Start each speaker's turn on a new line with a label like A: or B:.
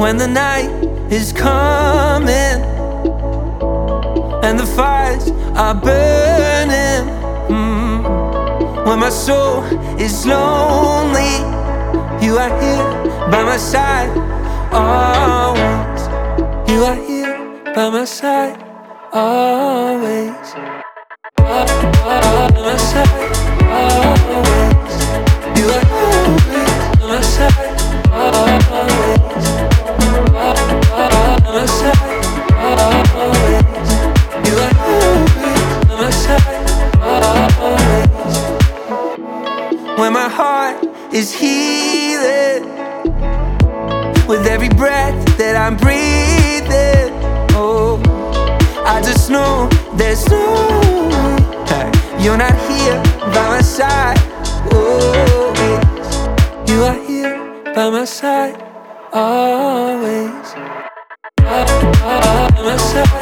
A: when the night is coming and the fires are burning, when my soul is lonely, you are here by my side always. You are here by my side always. By my side always. You are always by my side always. By my side always. You are always by my side always. When my heart is healing with every breath that I'm breathing, oh, I just know there's no way you're not here by my side. Oh, yes, you are here by my side always. By my side.